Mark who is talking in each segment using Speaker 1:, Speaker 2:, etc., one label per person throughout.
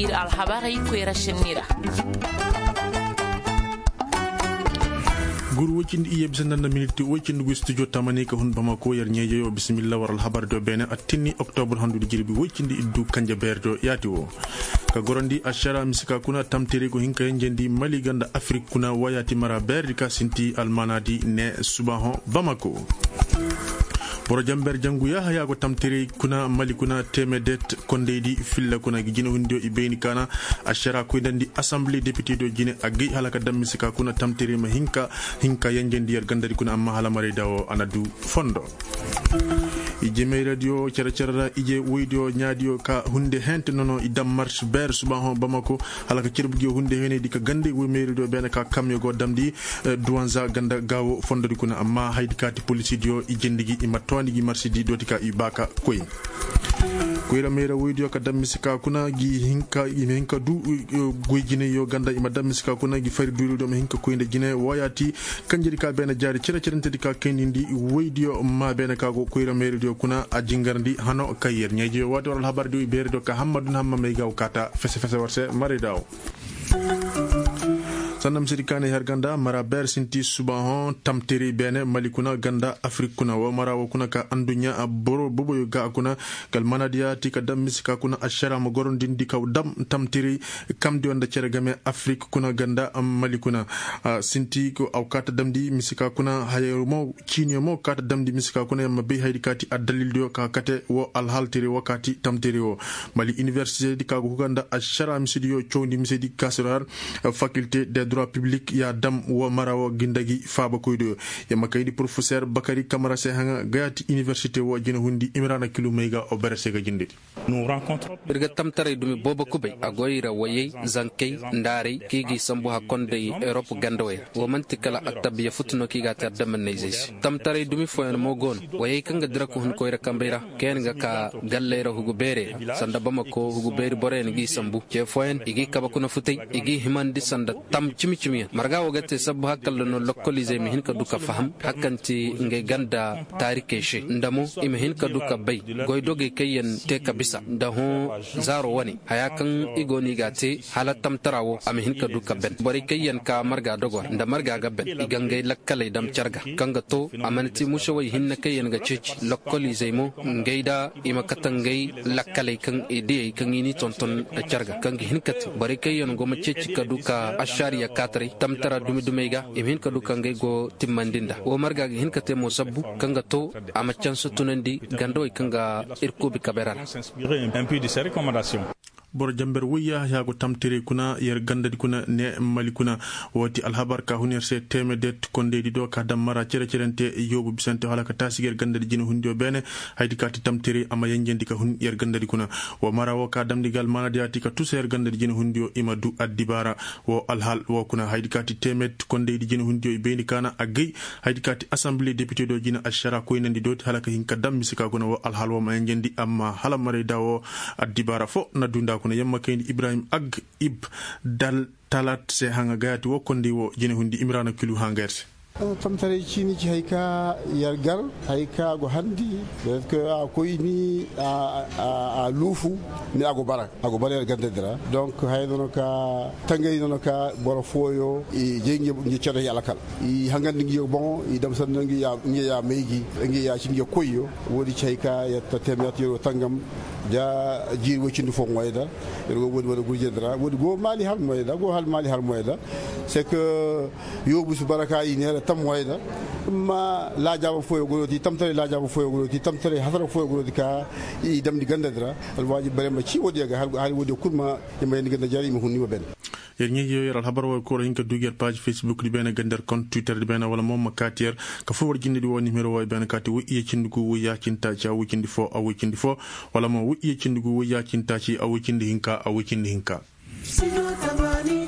Speaker 1: ir alhabari ko rashinira
Speaker 2: guru wocindi iye bisananda minute wocindi gu studio tamani ka hun bamako yar nyeje yo bismillah waral habar do bene atini octobre handu jirbi wocindi iddu kanja berdo yati wo ka gorondi ashara misika kuna tamtere ko hinka njendi mali ganda afrique kuna wayati mara berdi ka sinti almanadi ne subaho bamako boro jamber janguya haya ko tamtere kuna mali kuna temedet kondedi filla kuna gine hundio ibeni kana ashara ko dandi assemblée député do gine agi halaka dammi sika kuna tamtere ma hinka yanjendi yar gandari kuna amma hala mare dawo anadu fondo ijeme radio cercerra ije woydio nyaadio ka hunde hente nono idam marche ber subaho bamako halaka cirbugi hunde hene dika gande wo mairie do bena ka kamyo go damdi douanza ganda gawo fondo di kuna amma haydi kati police dio ijendigi imatoni gi marche di dotika ibaka koy koyra mera woydio ka dammi sika kuna gi hinka du goygine yo ganda ima dammi sika kuna gi fari duru do hinka koynde gine woyati kanjiri ka bena jari cercerente dika kendindi woydio ma bena ka go koyra mera dio kuna ajingarndi hano kayer nyeje wadi wal habar do ibere do ka hammadun hamma may gaw kata fese warse mari daw sanam sirikane herganda mara ber sinti subahon tamteri bene malikuna ganda afrique kuna wa mara wa kuna ka andunya boro bobo yo ga kuna gal manadia tika dam misika kuna ashara mo gorondin di kaw dam tamteri kamdi wanda cere game afrique kuna ganda malikuna sinti ko awkata damdi misika kuna hayo mo kinyo mo kata damdi misika kuna yamma be haydi kati adalil do ka kate wo alhaltiri wakati tamteri wo mali université di ka go ganda ashara misidio chondi misidi kasrar faculté des droit public ya dam wo marawo gindagi faba koydo ya makaydi professeur Bakary Camara Sehanga gayati université wo jina hundi imrana kilo mega o berese ga jindi
Speaker 3: nous rencontrons birga tamtare dumi boba kubay agoyira waye zankay ndare kigi sambu ha konde Europe gandoy wo mantikala aktabiya futno kiga tar dam nezis tamtare dumi foyen mo gon waye kanga dira ko hun koyra kambira ken ga ka gallera hugo bere sanda bamako hugo bere boren gi sambu je foyen igi kabakuna futay igi himandi sanda tam chimi marga wogate sabu hakal no localiser mi hinka duka faham hakanti ngay ganda tarike she ndamo imi hinka duka bay goydoge kayen te kabisa ndaho zaro wani hayakan igoni gate halatam tarawo ami hinka duka ben bari kayen ka marga dogor nda marga ga ben igangay lakkale dam charga kanga to amanti mushawai hinna kayen ga ceci localiser mo ngayda ima katangay lakkale kan ide kan ini tonton charga kanga hinkati bari kayen go ma ceci ka duka ashariya katri tamtara dumega imin ka dukangay go timmandinda o marga hin ka temo sabbu kanga to amachan sutunandi gando kanga irkubi kabera
Speaker 4: un peu de ces recommandations
Speaker 2: bor jamber wiya yago tamtere kuna yer gandadi kuna ne malikuna woti alhabar ka hunirse temedet kondedi do ka damara cerente yobu bisante halaka tasiger gandadi jina hundio bene haydi ka tamtere ama yenjendi ka hun yer gandadi kuna wo mara wo ka damdigal manadi ati ka tuser gandadi jina hundio imadu addibara wo alhal wo kuna haydi ka temet kondedi jina hundio ibeni kana agay haydi ka assemblée député do jina ashara ko inandi do halaka hinka dammi sika kuna wo alhal wo ma yenjendi amma hala mare dawo addibara fo na dunda kuna yamma kayndi Ibrahim ag ib dal talat se hanga gayati wo kondi wo jine hundi imrana kilu hangerse
Speaker 5: tamtare chini ci hayka yargar hayka go handi que a koyni a lufu ni ago bara gande dara donc hayno ka tangay no ka boro foyo e jengi ngi ciado yalla kal i hangandi ngi bon i dam san ngi ya meegi ngi ya ci ngi koyo wodi ci hayka ya tatemet yo tangam ja jir wo ci ndu fo moyda go wodi wala gurje dara wodi go mali hal moyda go hal mali hal moyda c'est que yo bu su baraka yi ne tam wayda ma la jaba foyo goloti tamtare la jaba foyo goloti tamtare hasara foyo goloti ka i dam di gandadra al waji bare ma ci wodi ga hal wodi kurma yamba ni ganda jari mi hunni wa ben
Speaker 2: yer ñi yoyal habar wa ko hinka duger page facebook di bena gander compte twitter di bena wala mom makatier ka fo war jindi di woni numéro way ben kati wu iye cindugo wu yakinta ci awu cindi fo awu cindi fo wala mo wu iye cindugo wu yakinta ci awu cindi hinka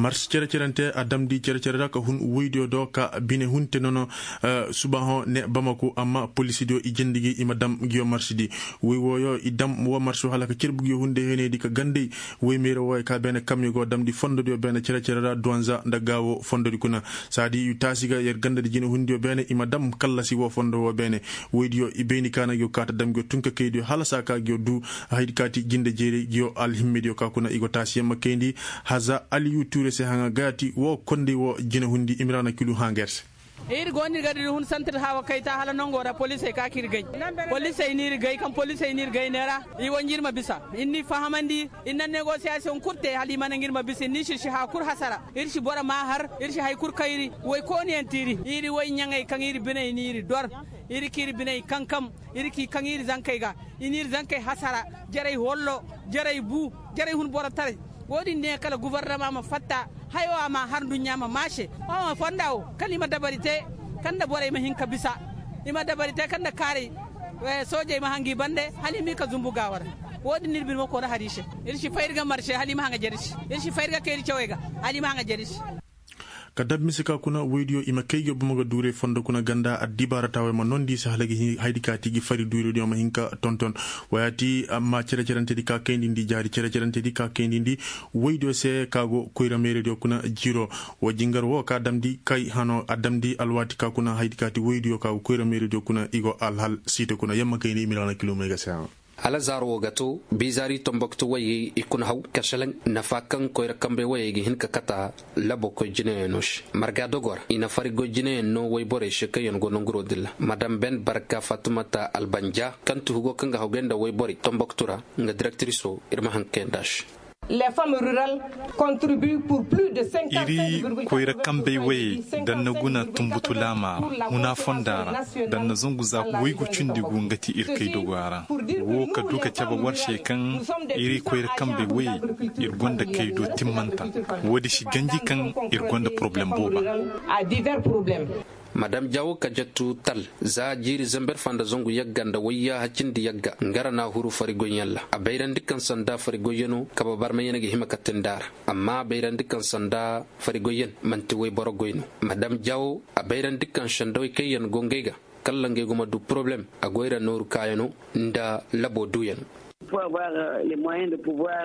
Speaker 2: mars cerecerante adamdi cerecerera ka hun woydio do ka bine hunte nono subaho ne Bamako amma police do ijendigi imadam giyo marsidi woy woyo idam wo marso hala ka cirbugi hunde henedi ka gande woy mero woy ka bene kammi go damdi fondo do bene cerecerera douanza ndagawo fondo di kuna sadi yu tasiga yer gande jine hunde bene imadam kallasi wo fondo wo bene woydio ibeni kana yo kata dam go tunka kaydio hala saka gyo du haydi kati ginde jeri gyo al himmedio ka kuna igo tasiyama kendi haza Aliou Touré se hanga gati wo konde wo jine hundi Imrana Kilu hangers
Speaker 6: iri goni gadi hun santir hawa kaita hala nongora police ka kirgai police ni rigai kan police ni rigai nera I wonjirma bisa inni fahamandi inna negotiation kurte hali manangirma bisa ni shi ha kur hasara irshi bora mahar irshi hay kur kairi way koni entiri iri way nyangai kan iri binay ni iri dor iri kiri binay kankam iri ki kan iri zankai ga inir zankai hasara jaray hollo jaray bu jaray hun bora tare wodi ne kala gouvernement ma fatta hayo ama harndu nyama marché o fondaw kalima dabarite kanda bore ma hinka bisa ima dabarite kanda kare soje ma hangi bande halimi ka zumbu gawar wodi nirbir ma ko na harishe irshi fayrga marché halima hanga jerishi irshi fayrga kayri chawega halima hanga jerishi kadab misika kuna video ima kaygo bumaga dure fondo kuna ganda adibara tawe ma nondi sa halagi haydi kati gi fari dure do ma hinka tonton wayati amma cerecerante di ka kendi ndi jari cerecerante di ka kendi ndi video se kago koira mere do kuna jiro wo jingar wo ka damdi kay hano adamdi alwati ka kuna haydi kati video kago koira mere do kuna igo alhal site kuna yamma kayni Imrana Kilu mega sa ala zaro gato bizari tombokto wayi ikun haw kashalan nafakan koyra kambe wayi gi hinka kata labo ko jine nosh marga dogor ina farigo jine no way bore shekayon go nongro dilla madam Ben Barka Fatumata Albanja kantu hugo kanga hawgenda way bore tomboktura nga directrice irma hankendash.
Speaker 7: Les femmes rurales contribuent pour plus de 50
Speaker 8: iri koyra kambe we dan naguna tumbutulama muna fondara dan nazungu za waygu cundigu ngati irkay dogara wo ka duka taba warshe kan iri koyra kambe we irgonda kaydo timmanta wodi shi ganji kan irgonda problem boba
Speaker 7: à divers problèmes.
Speaker 3: Madame Jawo kajatu tal za jiri zamber fanda zongu yagganda wayya hacindi yagga ngarana huru farigo yalla a bayran dikkan sanda farigo yeno kaba barma yenege himakaten dar amma bayran dikkan sanda farigo yen manti way borogoyno Madame Jawo a bayran dikkan shandoy kayen gongega kallange goma du problème a goyra noru kayano nda labo duyen.
Speaker 9: Pour avoir les moyens de pouvoir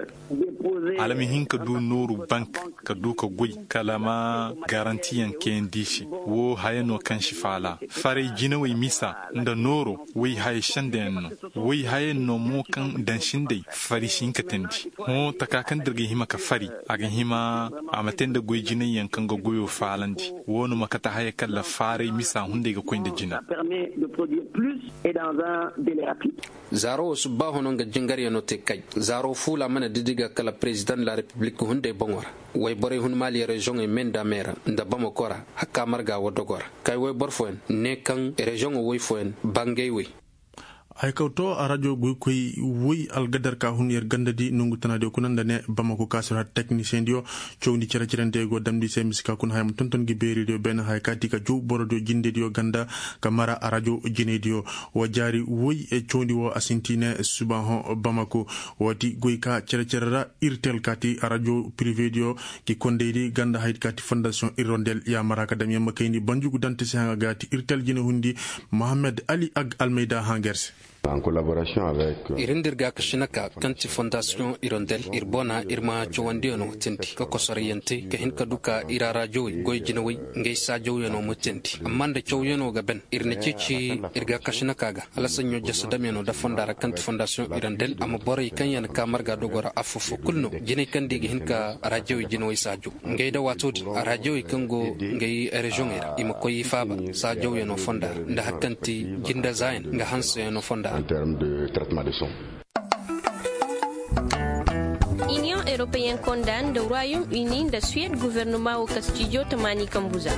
Speaker 9: déposer
Speaker 8: alami hinka du noru bank ka du ka goy kalama garantiyan ken dishi wo hayano kan shifala fare jinawai misa nda noro wai hay shanden wai hayano mo kan dan shinde fari shinka tendi ho takakan dirge hima ka fari aga hima amaten da goy jinayan kan ga goyo falandi wono makata hay kala fare misa hunde ga koinde jina
Speaker 9: permet de produire plus et dans un délai rapide.
Speaker 3: Zaro subaho nonga jingari no te kay zaro fula mana didiga kala president la republique hunde bongor way bore hun mali region e menda mera nda Bamakora hakka marga wodogor kay way borfoen ne kan region way foen bangay way ay kawto a radio gu koy woy algadar ka hun yer gandadi nungu tanade ko nanda ne Bamako kasra technicien dio cowndi ceracirante go damdi semis ka kun hayam tonton gi beri dio ben hay kati ka jow borodo jinde dio ganda ka mara a radio jine dio wo jari woy e cowndi wo asintine subaho Bamako wati goy ka ceracerara irtel kati a radio privé dio ki kondedi ganda hay kati fondation Irondel ya maraka dam yamma kayni banjugu dante se hanga gati irtel jine hundi Mohamed Ali Ag Almeida Hangers
Speaker 10: en collaboration avec
Speaker 3: irindirga kashinaka kanti fondation Irondel irbona irma chowandiono tinti ko kosoriyente ke hin kaduka irara joy goy jinawi ngay sa joyeno mutenti amanda chowyeno gaben irne cici irga kashinaka ga alasanyo jasadameno da fondara kanti fondation Irondel am bore kanyan ka marga dogora afufu kulno jine kandi hin ka radio jinawi sajo ngay da watodi radio kango ngay region era im koyi faba sa joyeno fondar nda hakanti jinda zain nga hanseno fondar
Speaker 10: en termes de traitement de son.
Speaker 11: Union européenne condamne le Royaume-Uni de Suède gouvernement au Castillo Tamani Kambuza.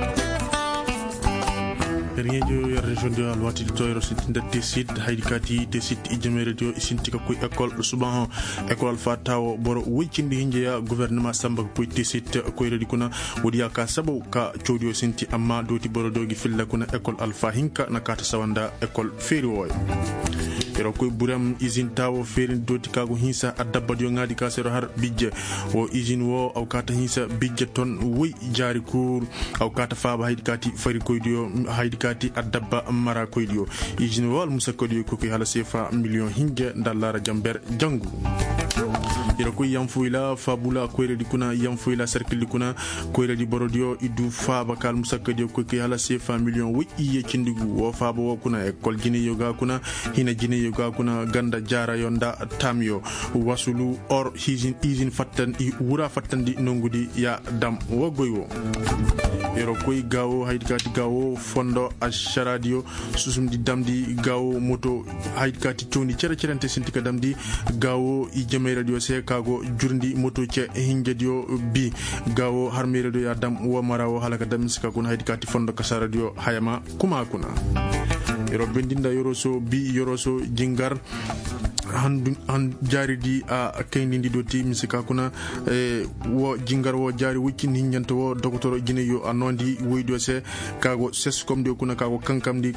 Speaker 2: Rienjo ya région de Alwati de Toyro sintinda tesit haydikati tesit ijeme radio isintika ku école subaho école fatawo boro wicindi hinje ya gouvernement samba ku tesit ko redi kuna wodiya ka sabo ka chodio sinti amma doti boro dogi filla kuna école alfa hinka nakata sawanda école feri woy ero koy buram usine tawo ferin doti kago hinsa adabba dio ngadi ka sero har bijje o usine wo aw kata hinsa bijje ton woy jari kur aw kata faaba haydi kati fari koydio haydi kati adabba mara koydio usine wo al musa koydio ko hala sefa million hinje dallara jamber jangu ira ko yamfuila fabula ko redi kuna yamfuila cercle kuna ko redi borodio idu faba kal musakadi ko ke hala sefa million wi iye cindigu wo faba wo kuna école jine yoga kuna hina jine yoga kuna ganda jara yonda tamyo wasulu or izin fattan i wura fattandi nongudi ya dam wo goywo ero koy gawo haydikati gawo fondo asharadio susum di damdi gawo moto haydikati toni cerante sintika damdi gawo i jame radio se kago jurndi moto ce hinjedio bi gawo harmi radio ya dam wo marawo halaka damiska kun haydikati fondo kasa radio hayama kuma kuna ero bendinda yoroso bi yoroso jingar han jaridi a kayndi doti misika kuna wo jingar wo jari wucin hinjanto wo docteur gineyo anondi woydo se kago sescom de kuna kago kankamdi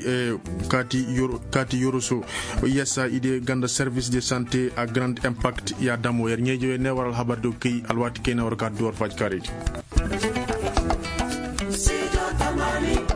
Speaker 2: kati yoroso yessa ide ganda service de santé à grand impact ya damo yer nyejo ne waral habar do kay alwati kay na war ka door faj karidi